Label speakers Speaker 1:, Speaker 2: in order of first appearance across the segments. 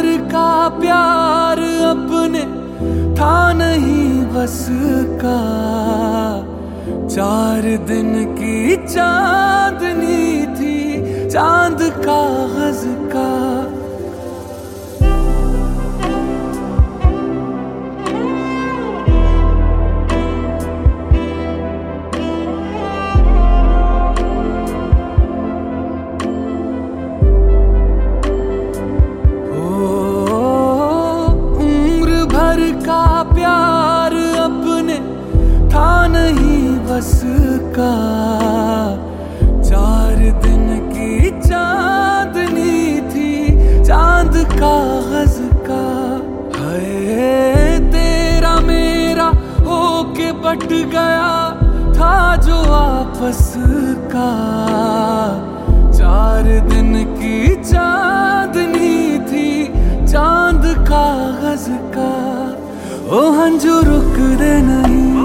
Speaker 1: भर का प्यार अपने था नहीं बस का, 4 दिन की चांदनी थी चांद कागज का। का प्यार अपने था नहीं बस का, 4 दिन की चांदनी थी चांद कागज का। है तेरा मेरा होके बट गया था जो आपस का, 4 दिन की चांदनी थी चांद कागज का। ओ हंजू रुक दे नहीं,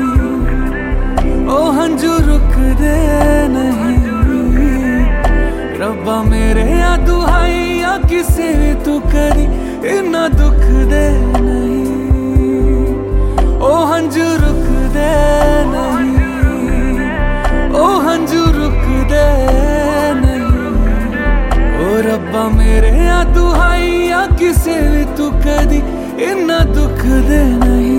Speaker 1: ओ हंजू रुक दे नहीं, रब्बा मेरे या दुहाई या किसे तू करी इन्ना दुख दे नहीं। ओ हंजू रुक दे नहीं, ओ हंजू रुक दे नहीं, ओ रब्बा मेरे या दुहाई या किसे तू करी इन्ना दुख दे नहीं।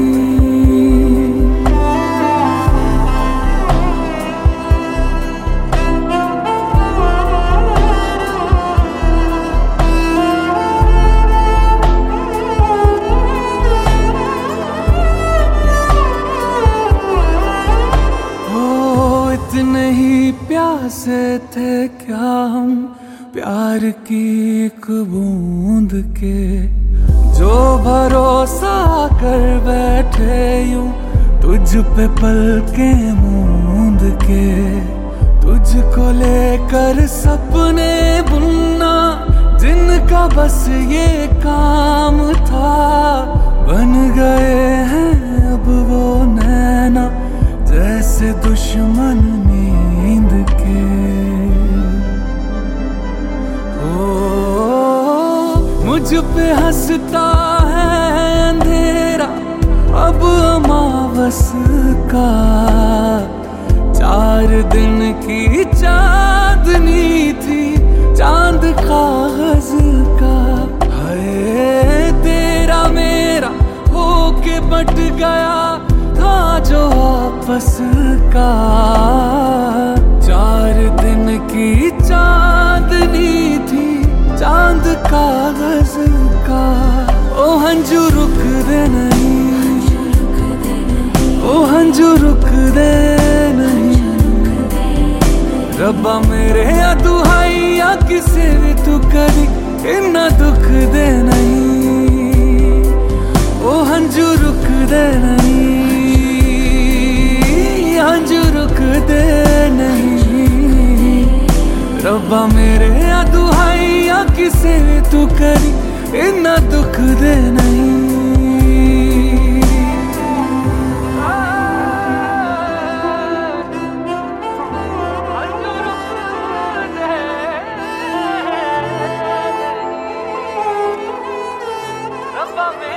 Speaker 1: ओ इतने ही प्यासे थे क्या हम प्यार की एक बूंद के, जो भरोसा कर बैठे यूं तुझ पे पलके मूंद के। तुझको लेकर सपने बुनना जिनका बस ये काम था, बन गए हैं अब वो नैना जैसे दुश्मन नींद के। मुझ पे हंसता है अंधेरा अब अमावस का, 4 दिन की चांदनी थी चांद कागज का। है तेरा मेरा होके बट गया था जो आपस का, 4 दिन की चांदनी थी चांद कागज का। ओ हंजू रुक दे नहीं, ओ हंजू रुक दे नहीं, रब्बा मेरे या दुहाई या किसे भी तू करी इन्ना दुख दे नहीं। ओ हंजू रुक दे नहीं, हंजू रुक दे नहीं, रब्बा मेरे या दुहाई या किसे भी तू करी इन्ना दुख दे नहीं। Love me.